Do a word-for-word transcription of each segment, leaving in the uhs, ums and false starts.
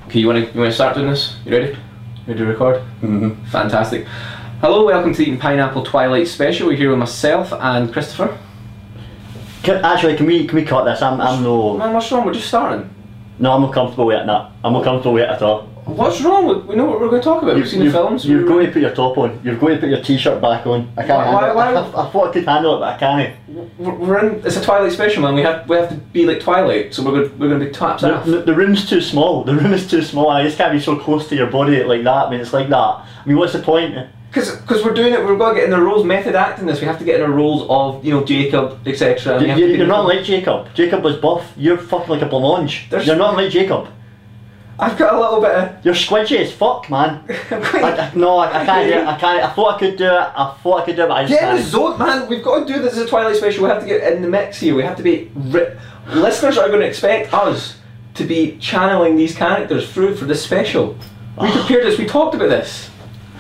Okay, you want to you want to start doing this? You ready? Ready to record? Mm-hmm. Fantastic. Hello, welcome to the Eating Pineapple Twilight Special. We're here with myself and Christopher. Can, actually, can we can we cut this? I'm I'm no. Man, what's wrong? We're just starting. No, I'm not comfortable with it. Nah, I'm not comfortable with it at all. What's wrong? We, we know what we're going to talk about. We've seen the films. You're going to put your top on. You're going to put your t-shirt back on. I can't. Why- handle why- it. I, I, I thought I could handle it, but I can't. We're, we're in. It's a Twilight Special, man. We have we have to be like Twilight, so we're going we're going to be taps The, off. the, the room's too small. The room is too small. I just can't be so close to your body like that. I mean, it's like that. I mean, what's the point? Because we're doing it, we're going to get in the roles, method acting this. We have to get in the roles of you know Jacob, et cetera. You, you, you're not like Jacob. Jacob was buff. You're fucking like a blancmange. There's- You're not like Jacob. I've got a little bit of. You're squidgy as fuck, man. I'm I, quite- I, no, I, I can't do it. I can't. I thought I could do it. I thought I could do it, but I just Get in the can't. zone, man. We've got to do this as a Twilight Special. We have to get in the mix here. We have to be. Ri- Listeners are going to expect us to be channeling these characters through for this special. We prepared this. We talked about this.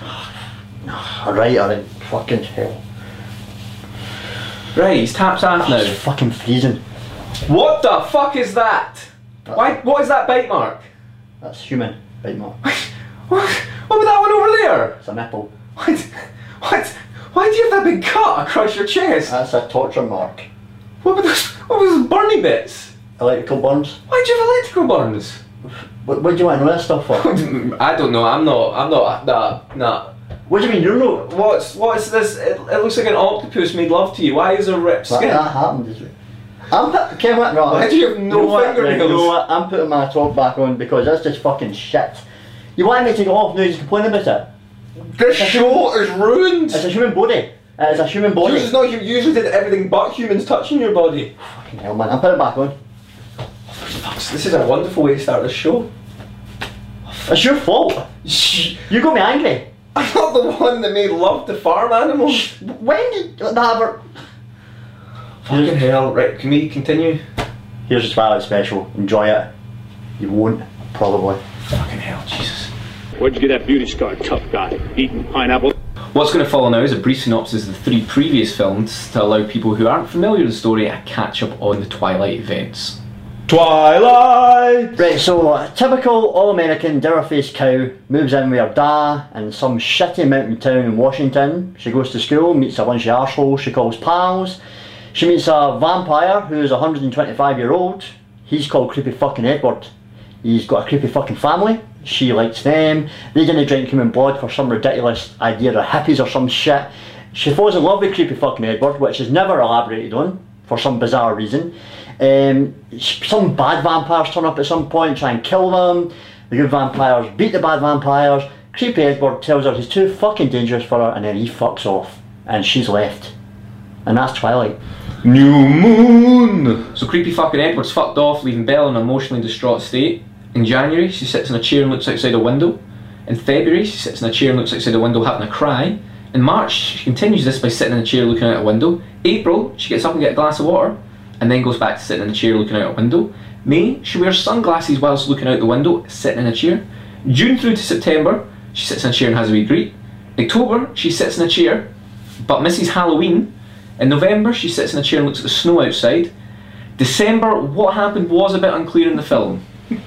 Alright, alright. Fucking hell. Right, he's taps off now. It's fucking freezing. What the fuck is that? Why? What is that bite mark? That's human. Bite mark. What? What about that one over there? It's a nipple. What? What? Why do you have that big cut across your chest? That's a torture mark. What about those? What were those burning bits? Electrical burns. Why do you have electrical burns? What, what do you want to know this stuff for? I don't know. I'm not. I'm not. Nah. Nah. What do you mean you're not? What's what's this? It, it looks like an octopus made love to you. Why is there ripped That, skin? that happened, is it? I'm put, okay, what, right, Why do you have no you know what, right, fingernails? you know what? I'm putting my top back on because that's just fucking shit. You want me to take it off now? You just complain about it. This show is ruined. It's a human body. It's a human body. Yours is not. You usually did everything but humans touching your body. Fucking hell, man! I'm putting it back on. This is a wonderful way to start the show. It's your fault. You got me angry. I'm not the one that made love to farm animals. When did that ever? Fucking hell. Right, can we continue? Here's a Twilight special. Enjoy it. You won't, probably. Fucking hell, Jesus. Where'd you get that beauty scar, tough guy? Eating pineapple? What's going to follow now is a brief synopsis of the three previous films to allow people who aren't familiar with the story a catch up on the Twilight events. Twilight! Right, so uh, typical all-American dour-faced cow moves in with her da in some shitty mountain town in Washington. She goes to school, meets a bunch of arseholes she calls pals. She meets a vampire who is one hundred twenty-five year old. He's called Creepy fucking Edward. He's got a creepy fucking family. She likes them. They didn't drink human blood for some ridiculous idea of hippies or some shit. She falls in love with Creepy fucking Edward, which is never elaborated on for some bizarre reason. Um, some bad vampires turn up at some point, try and kill them. The good vampires beat the bad vampires. Creepy Edward tells her he's too fucking dangerous for her, and then he fucks off. And she's left. And that's Twilight. New Moon! So Creepy fucking Edward's fucked off, leaving Belle in an emotionally distraught state. In January, she sits in a chair and looks outside a window. In February, she sits in a chair and looks outside a window having a cry. In March, she continues this by sitting in a chair looking out a window. April, she gets up and gets a glass of water, and then goes back to sitting in a chair looking out a window. May, she wears sunglasses whilst looking out the window, sitting in a chair. June through to September, she sits in a chair and has a wee greet. October, she sits in a chair, but misses Halloween. In November, she sits in a chair and looks at the snow outside. December, what happened was a bit unclear in the film.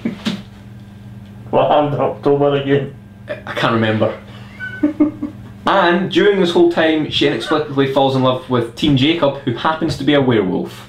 What happened in October again? I can't remember. And during this whole time, she inexplicably falls in love with Teen Jacob, who happens to be a werewolf.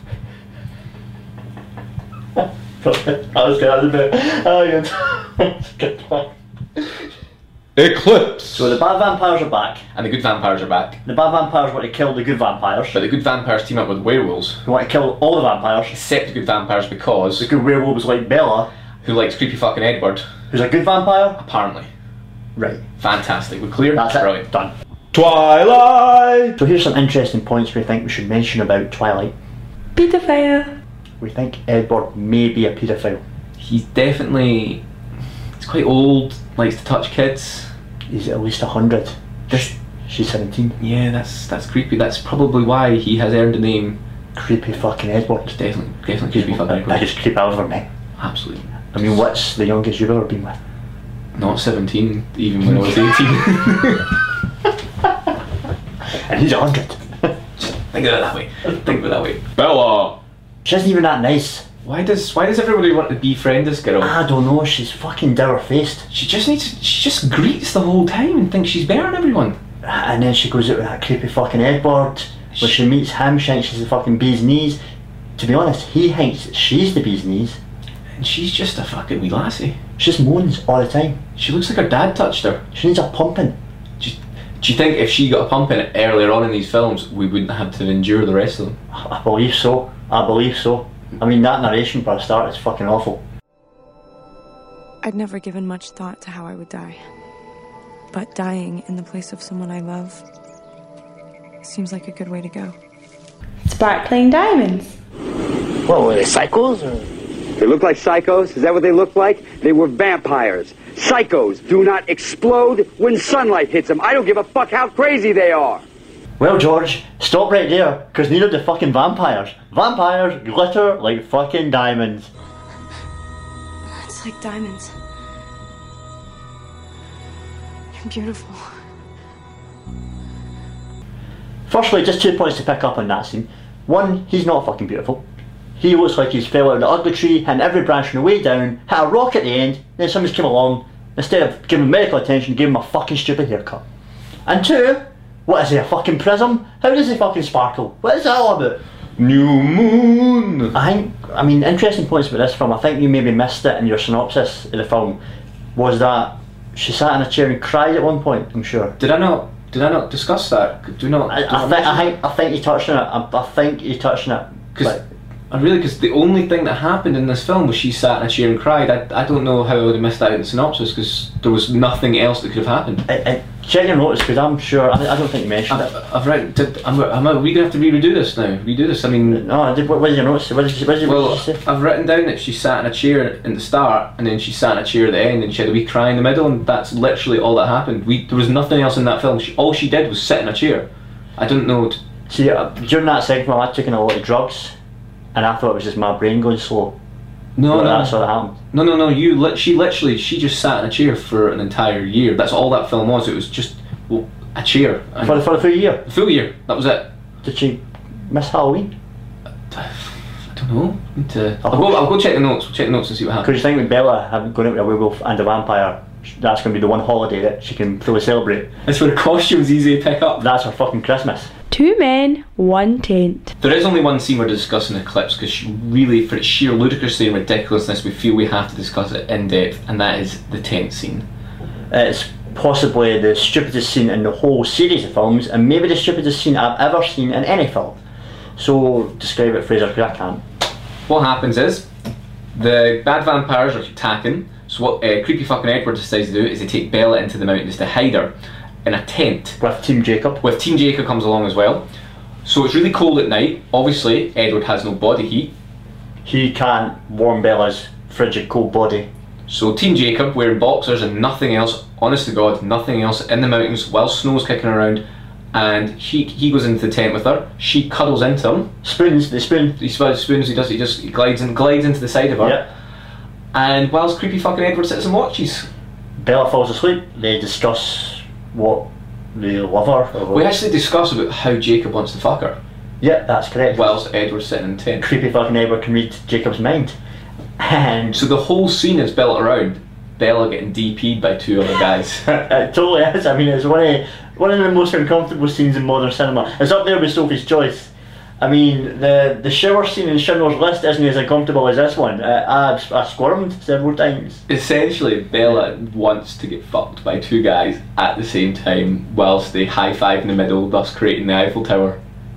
I was going to bit. Oh, good. Eclipse! So the bad vampires are back. And the good vampires are back. The bad vampires want to kill the good vampires. But the good vampires team up with werewolves. Who want to kill all the vampires. Except the good vampires because... The good werewolves like Bella. Who likes Creepy fucking Edward. Who's a good vampire. Apparently. Right. Fantastic. We're clear? That's it. Brilliant. Done. Twilight! So here's some interesting points we think we should mention about Twilight. Paedophile. We think Edward may be a paedophile. He's definitely... He's quite old, likes to touch kids. He's at least a hundred. This, She's seventeen. yeah, that's that's creepy. That's probably why he has earned the name. Creepy fucking Edward. It's definitely, definitely creepy fucking Edward. Biggest creep ever, mate. Absolutely. I mean, what's the youngest you've ever been with? Not seventeen, even when I was eighteen. And he's a hundred. Think of it that way. Think of it that way. Bella! She isn't even that nice. Why does why does everybody want to befriend this girl? I don't know, she's fucking dour faced. She just needs she just greets the whole time and thinks she's better than everyone. And then she goes out with that creepy fucking Edward. When she meets him, she thinks she's the fucking bee's knees. To be honest, he thinks she's the bee's knees. And she's just a fucking wee lassie. She just moans all the time. She looks like her dad touched her. She needs a pumping. Do you, do you think if she got a pumping earlier on in these films, we wouldn't have to endure the rest of them? I believe so. I believe so. I mean, that narration for a start is fucking awful. I'd never given much thought to how I would die. But dying in the place of someone I love seems like a good way to go. Sparkling diamonds. What were they, psychos? Or? They look like psychos? Is that what they looked like? They were vampires. Psychos do not explode when sunlight hits them. I don't give a fuck how crazy they are. Well, George, stop right there, because neither do fucking vampires. Vampires glitter like fucking diamonds. It's like diamonds. You're beautiful. Firstly, just two points to pick up on that scene. One, he's not fucking beautiful. He looks like he's fell out of the ugly tree, and every branch on the way down, hit a rock at the end, then somebody's come along, instead of giving him medical attention, give him a fucking stupid haircut. And two, what is he, a fucking prism? How does he fucking sparkle? What is that all about? New moon! I think, I mean, interesting points about this film, I think you maybe missed it in your synopsis of the film, was that she sat in a chair and cried at one point, I'm sure. Did I not, did I not discuss that? Do not... I, I, think, I, think, I think you touched on it, I, I think you touched on it. Because really, because the only thing that happened in this film was she sat in a chair and cried. I, I don't know how I would have missed that in the synopsis, because there was nothing else that could have happened. I, I, check your notes, because I'm sure, I, I don't think you mentioned I've, it. I've read, did, am, am I, are we going to have to redo this now? Redo this? I mean... No, I did, what, what did your notes say? What did you, what did you, Well, what did you say? I've written down that she sat in a chair at the start, and then she sat in a chair at the end, and she had a wee cry in the middle, and that's literally all that happened. We, there was nothing else in that film. She, all she did was sit in a chair. I didn't know... T- See, uh, during that segment, I took in a lot of drugs, and I thought it was just my brain going slow. no, Well, no. that's what happened. No, no, no. You, li- she literally, she just sat in a chair for an entire year. That's all that film was. It was just well, a chair. And For, for a full year? a full year. That was it. Did she miss Halloween? I don't know. Need to, I'll go. I'll go check the notes. We'll check the notes and see what Because happens. you think with Bella having going out with a werewolf and a vampire, that's going to be the one holiday that she can fully celebrate. It's where the costume's easy to pick up. That's her fucking Christmas. Two men, one tent. There is only one scene we're discussing in the clips because really, for its sheer ludicrousy and ridiculousness, we feel we have to discuss it in depth, and that is the tent scene. It's possibly the stupidest scene in the whole series of films, and maybe the stupidest scene I've ever seen in any film. So describe it, Fraser, because I can't. What happens is the bad vampires are attacking. So what uh, creepy fucking Edward decides to do is they take Bella into the mountains to hide her in a tent. With Team Jacob. With Team Jacob comes along as well. So it's really cold at night. Obviously, Edward has no body heat. He can't warm Bella's frigid cold body. So Team Jacob, wearing boxers and nothing else, honest to God, nothing else, in the mountains while snow's kicking around, and he he goes into the tent with her. She cuddles into him. Spoons, the spoon. He spoons. He does. He just he glides and glides into the side of her. Yep. And whilst creepy fucking Edward sits and watches. Bella falls asleep. They discuss what they love her. Or what. We actually discuss about how Jacob wants to fuck her. Yeah, that's correct. Whilst Edward's sitting in the tent. Creepy fucking Edward can read Jacob's mind. And So the whole scene is built around Bella getting D P'd by two other guys. it totally is. I mean, it's one of one of the most uncomfortable scenes in modern cinema. It's up there with Sophie's Choice. I mean, the the shower scene in Schindler's List isn't as uncomfortable as this one. Uh, I, I squirmed several times. Essentially, Bella wants to get fucked by two guys at the same time whilst they high five in the middle, thus creating the Eiffel Tower.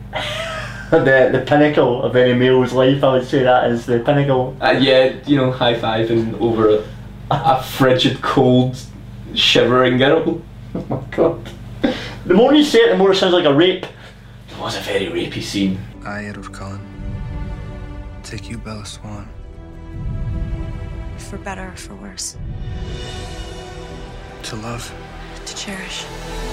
the the pinnacle of any male's life, I would say that is the pinnacle. Uh, yeah, you know, high fiving over a, a frigid, cold, shivering girl. Oh my god. The more you say it, the more it sounds like a rape. It was a very rapey scene. I, Edward Cullen, take you, Bella Swan. For better or for worse. To love. To cherish.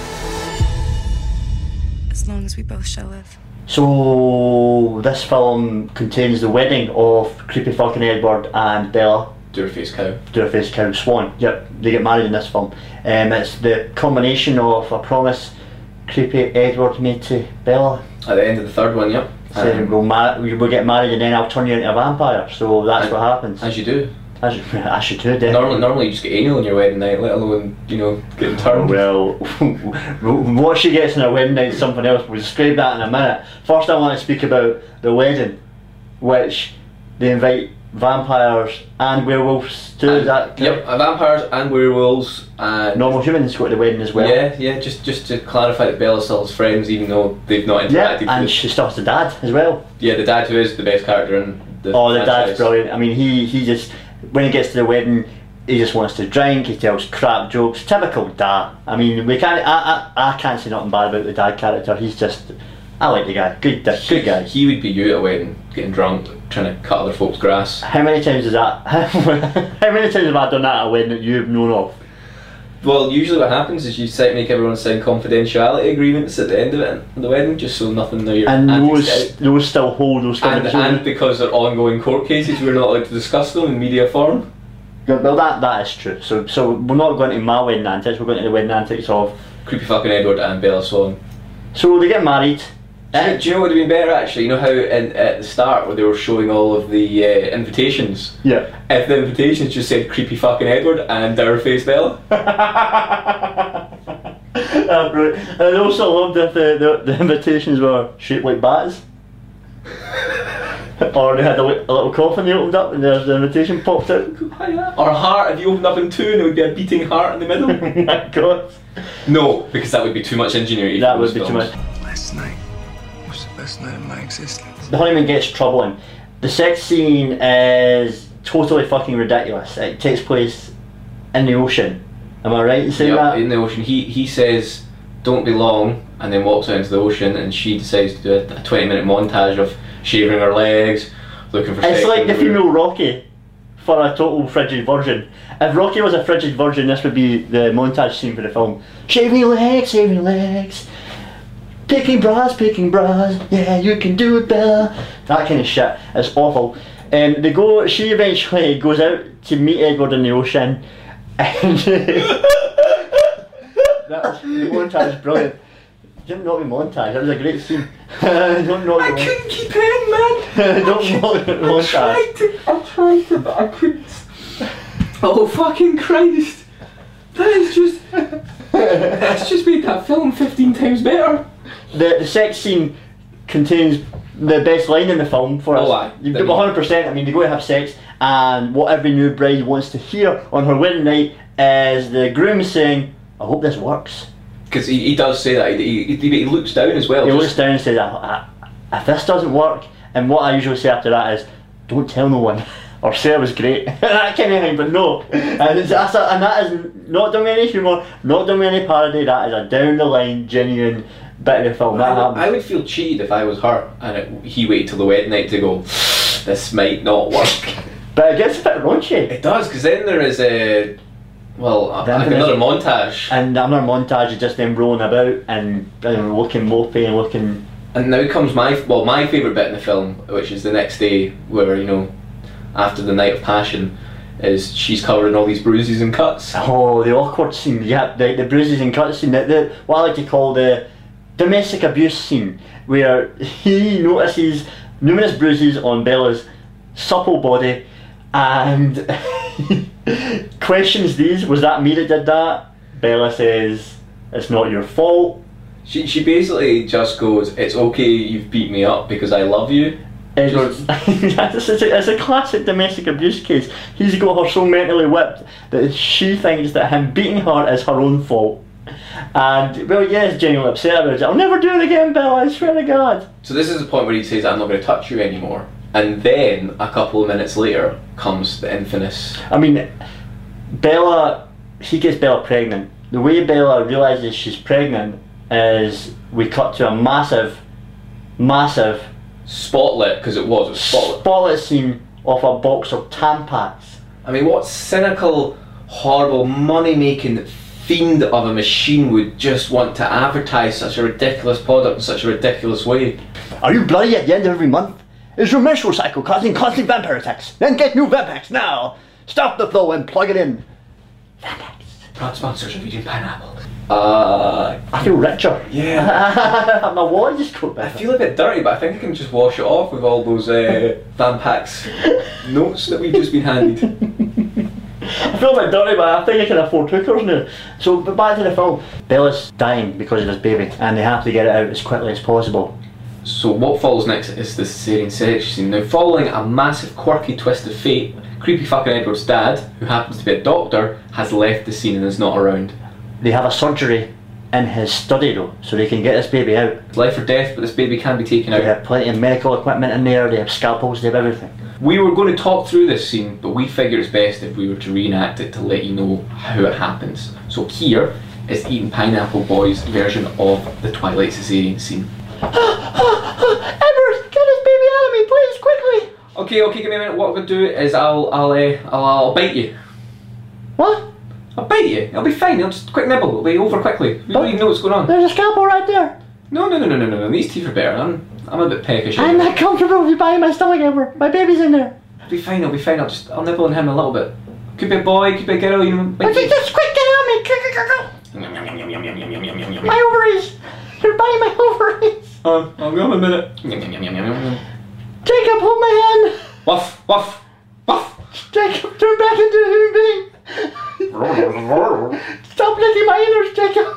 As long as we both shall live. So this film contains the wedding of creepy fucking Edward and Bella. Doorface cow. Doorface cow Swan. Yep, they get married in this film. Um, it's the culmination of a promise creepy Edward made to Bella. At the end of the third one, yep. saying Um, we'll, mar- we'll get married and then I'll turn you into a vampire. So that's as, what happens. As you do. As, I should do, definitely. Normally, normally you just get anal on your wedding night, let alone, you know, getting turned. Well, what she gets on her wedding night is something else. We'll describe that in a minute. First I want to speak about the wedding, which they invite vampires and werewolves to. Is that correct? Yep, uh, vampires and werewolves and normal humans go to the wedding as well. Yeah, yeah. Just, just to clarify that Bella still has friends, even though they've not Yeah, interacted. and with she still has the dad as well. Yeah, the dad who is the best character in the. Oh, the franchise. dad's brilliant. I mean, he he just when he gets to the wedding, he just wants to drink. He tells crap jokes. Typical dad. I mean, we can't. I I, I can't say nothing bad about the dad character. He's just. I like the guy. Good, good guy. He would be you at a wedding, getting drunk, trying to cut other folks' grass. How many times is that? How many times have I done that at a wedding that you've known of? Well, usually what happens is you set, make everyone sign confidentiality agreements at the end of it, at the wedding, just so nothing of your And antics those get out. those still hold those And, conversations. and because they're ongoing court cases, we're not allowed to discuss them in media form. Yeah, well, that that is true. So so we're not going to my wedding antics. We're going to the wedding antics of Creepy fucking Edward and Bella Swan. So they get married. Do you, do you know what would have been better actually? You know how in, at the start where they were showing all of the uh, invitations? Yeah. If the invitations just said Creepy fucking Edward and Dourface Bella? Ah, brilliant. And I also loved if the, the, the invitations were shaped like bats. Or they had a, li- a little coffin they opened up and there's the invitation popped out. Or heart, if you opened up in two and it would be a beating heart in the middle. Oh my god. No, because that would be too much ingenuity. That for would those be too films. much. Last night was the best night of my existence. The honeymoon gets troubling. The sex scene is totally fucking ridiculous. It takes place in the ocean. Am I right in saying Yep, that? in the ocean. He he says, "Don't be long," and then walks out into the ocean, and she decides to do a, a twenty minute montage of shaving her legs, looking for. It's sex like the everywhere. female Rocky for a total frigid virgin. If Rocky was a frigid virgin, this would be the montage scene for the film. Shaving your legs, shaving your legs. Picking bras, picking bras. Yeah, you can do it, Bella. That kind of shit. It's awful. Um, they go. She eventually goes out to meet Edward in the ocean, and that's the montage is brilliant. Don't knock the montage. That was a great scene. Don't knock I the couldn't keep in, man. Don't knock the I montage. tried to, I tried to, but I couldn't. Oh fucking Christ! That is just. That's just made that film fifteen times better. The the sex scene contains the best line in the film for us. Oh, aye. You've got one hundred percent. I mean, they go to have sex, and what every new bride wants to hear on her wedding night is the groom saying, "I hope this works." Because he, he does say that. He, he, he looks down as well. He just- looks down and says, I, I, "If this doesn't work," and what I usually say after that is, "Don't tell no one." Or say it was great, that kind of thing, but no. And, it's, that's a, and that is not done with any humour, not done with any parody, that is a down the line, genuine bit of the film. That I, happens. I would feel cheated if I was her and it, he waited till the wedding night to go, this might not work. But it gets a bit raunchy. It does, because then there is a, well, a, Then like there's- another montage. And another montage of just them rolling about and you know, looking mopey and looking. And now comes my, well, my favourite bit in the film, which is the next day where, you know, after the night of passion, is she's covered in all these bruises and cuts. Oh, the awkward scene, yeah, the, the bruises and cuts scene, the, the, what I like to call the domestic abuse scene, where he notices numerous bruises on Bella's supple body and questions these. Was that me that did that? Bella says, it's not your fault. She, she basically just goes, it's okay you've beat me up because I love you. Edward's, it's, a, it's a classic domestic abuse case. He's got her so mentally whipped that she thinks that him beating her is her own fault. And, well, yeah, he's genuinely upset about it. I'll never do it again, Bella, I swear to God. So this is the point where he says, I'm not going to touch you anymore. And then, a couple of minutes later, comes the infamous... I mean, Bella, he gets Bella pregnant. The way Bella realises she's pregnant is we cut to a massive, massive spotlight, because it was a spotlight. spotlight scene of a box of Tampax. I mean, what cynical, horrible, money-making fiend of a machine would just want to advertise such a ridiculous product in such a ridiculous way? Are you bloody at the end of every month? Is your menstrual cycle causing constant vampire attacks? Then get new Vampax now! Stop the flow and plug it in. Vampax. Proud sponsors of Eating Pineapple. Uh, I feel richer. yeah. My wallet just got I better. feel a bit dirty, but I think I can just wash it off with all those uh, Van Pax notes that we've just been handed. I feel a bit dirty, but I think I can afford hookers now. So, but back to the film. Bella's dying because of his baby, and they have to get it out as quickly as possible. So what follows next is the cesarean section scene. Now, following a massive quirky twist of fate, creepy fucking Edward's dad, who happens to be a doctor, has left the scene and is not around. They have a surgery in his study though, so they can get this baby out. It's life or death, but this baby can be taken They out. have plenty of medical equipment in there, they have scalpels, they have everything. We were going to talk through this scene, but we figured it's best if we were to reenact it to let you know how it happens. So here is Eating Pineapple Boy's version of the Twilight cesarean scene. Edward, get this baby out of me, please, quickly! Okay, okay, give me a minute. What I'm going to do is I'll, I'll, uh, I'll, I'll bite you. What? I'll bite you. It'll be fine. I'll just quick nibble. It'll be over quickly. We don't even know what's going on. There's a scalpel right there. No, no, no, no, no, no, no. These teeth are better. I'm, I'm a bit peckish. I'm not comfortable with you biting my stomach, Edward. My baby's in there. It'll be fine. It'll be fine. I'll just, I'll nibble on him a little bit. Could be a boy. Could be a girl. You know. Okay, just quick, get it on me. My ovaries. You're biting my ovaries. Oh, I'll go in a minute. Jacob, hold my hand. Wuff, wuff, wuff. Jacob, turn back into a human being. Stop licking my innards, Jacob.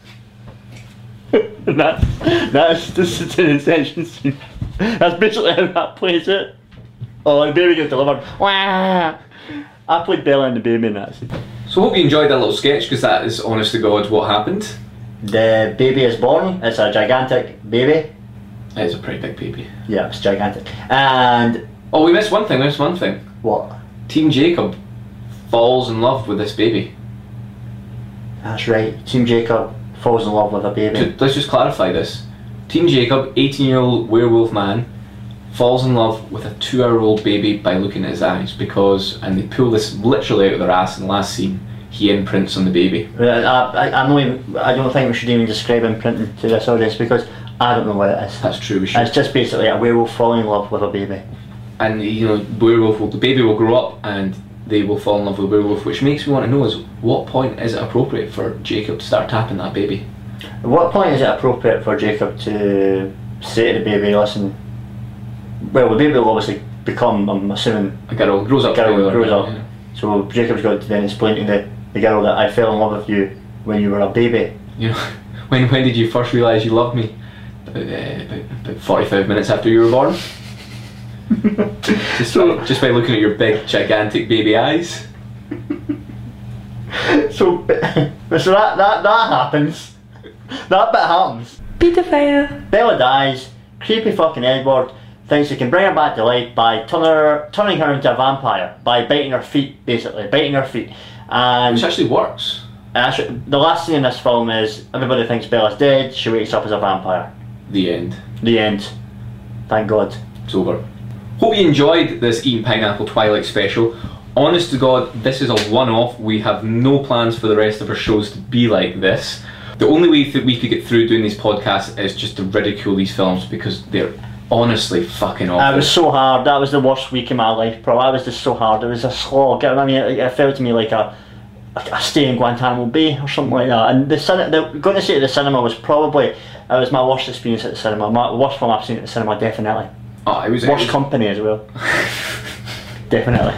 that's that's this is an inception scene. That's basically how that plays it. Oh, the baby gets delivered. Wah! I played Bella and the baby in that scene. So hope you enjoyed that little sketch, because that is honest to God what happened. The baby is born. It's a gigantic baby. It is a pretty big baby. Yeah, it's gigantic. And Oh, we missed one thing. We missed one thing. what? Team Jacob falls in love with this baby. That's right. Team Jacob falls in love with a baby. Ju- Let's just clarify this. Team Jacob, eighteen-year-old werewolf man, falls in love with a two-hour-old baby by looking at his eyes, because, and they pull this literally out of their ass in the last scene, he imprints on the baby. I, I, I'm not even, I don't think we should even describe imprinting to this audience because I don't know what it is. That's true, we should. It's just basically a werewolf falling in love with a baby. And, you know, werewolf will, the baby will grow up and they will fall in love with werewolf, which makes me want to know is, what point is it appropriate for Jacob to start tapping that baby? At what point is it appropriate for Jacob to say to the baby, listen, well, the baby will obviously become, I'm assuming, A girl grows up. a girl together, grows up. yeah. So Jacob's got to then explain to the, the girl that I fell in love with you when you were a baby. You know, when when did you first realise you loved me? About, uh, about, about forty-five minutes after you were born. just, So- by, just by looking at your big, gigantic baby eyes. So, so that, that, that happens. That bit happens. Pedophile. Bella dies. Creepy fucking Edward thinks he can bring her back to life by turn her, turning her into a vampire, by biting her feet, basically, biting her feet. And Which actually works. actually, the last scene in this film is everybody thinks Bella's dead, she wakes up as a vampire. The end. The end. Thank God. It's over. Hope you enjoyed this Eating Pineapple Twilight special. Honest to God, this is a one-off. We have no plans for the rest of our shows to be like this. The only way that we could get through doing these podcasts is just to ridicule these films because they're honestly fucking awful. That was so hard. That was the worst week of my life, bro. That was just so hard. It was a slog. I mean, it, it felt to me like a, a, a stay in Guantanamo Bay or something like that. And the, cin- the going to see it at the cinema was probably, it was my worst experience at the cinema. My worst film I've seen at the cinema, definitely. Oh, it was it Worst was- company as well. Definitely.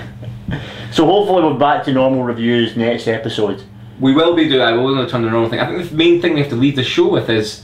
So hopefully we're back to normal reviews next episode. We will be doing. I will going to turn the normal thing. I think the main thing we have to leave the show with is,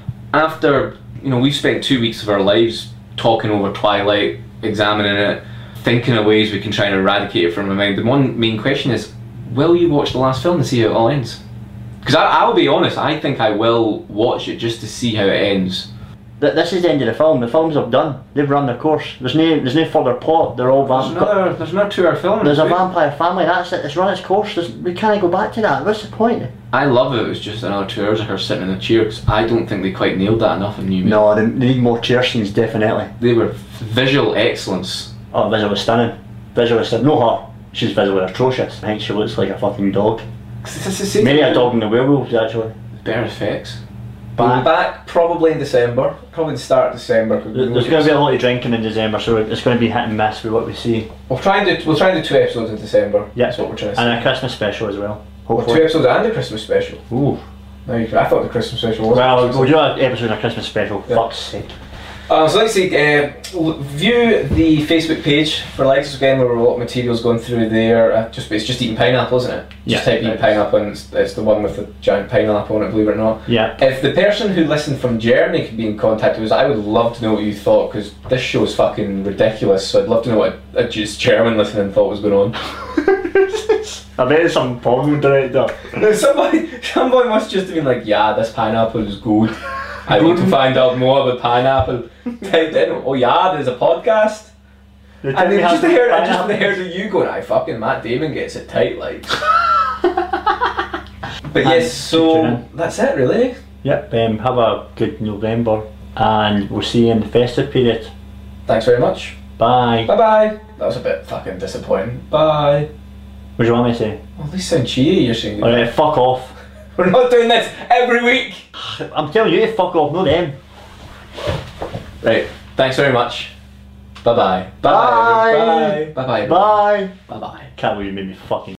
after you know we've spent two weeks of our lives talking over Twilight, examining it, thinking of ways we can try and eradicate it from our mind. The one main question is, will you watch the last film to see how it all ends? Because I'll be honest, I think I will watch it just to see how it ends. Th- This is the end of the film. The films have done. They've run their course. There's no, there's no further plot. They're all There's vampire. another, there's another two-hour film. There's a Wait. vampire family. That's it. It's run its course. There's, we can't go back to that. What's the point? I love it. It was just another two hours of her sitting in a chair because I don't think they quite nailed that enough in New Man. No, they, they need more chair scenes. Definitely. They were visual excellence. Oh, visual is stunning. Visual is stunning. No, her. She's visually atrocious. I think she looks like a fucking dog. It's the same Maybe a thing. dog in the werewolves actually. Better effects. Back. back probably in December. Probably the start of December. There- There's going to be a lot of drinking in December, so it's going to be hit and miss with what we see. We'll try and do. We'll try and do two episodes in December. Yeah. That's what we're trying to And say. a Christmas special as well. Well, two Hopefully. episodes and a Christmas special. Ooh. No, you, I thought the Christmas special was. Well, we'll do an episode of a Christmas special. Yeah. Fuck's sake. Um, so let's see, uh, view the Facebook page for likes again, where a lot of materials going through there. Uh, just It's just eating pineapple, isn't it? Yeah. Just type eating pineapple and it's, it's the one with the giant pineapple on it, believe it or not. Yeah. If the person who listened from Germany could be in contact with us, I would love to know what you thought, because this show's fucking ridiculous, so I'd love to know what a, a just German listening thought was going on. I bet it's some porn director. No, somebody, somebody must just have been like, yeah, this pineapple is good. I want to find out more about pineapple. Typed in, oh yeah, there's a podcast. They And then tell me just how to heard, I make just pineapple. heard of you going, I fucking Matt Damon gets it tight, like. But yes, so that's it really. Yep, um, have a good November and we'll see you in the festive period. Thanks very much. Bye. Bye bye. That was a bit fucking disappointing. Bye. What do you want me to say? Well, at least sound cheery, you're saying. Alright, fuck off. We're not doing this every week. I'm telling you to fuck off, not them. Right, thanks very much. Bye bye. Bye. Bye bye. Bye bye. Bye. Bye bye. Can't believe you made me fucking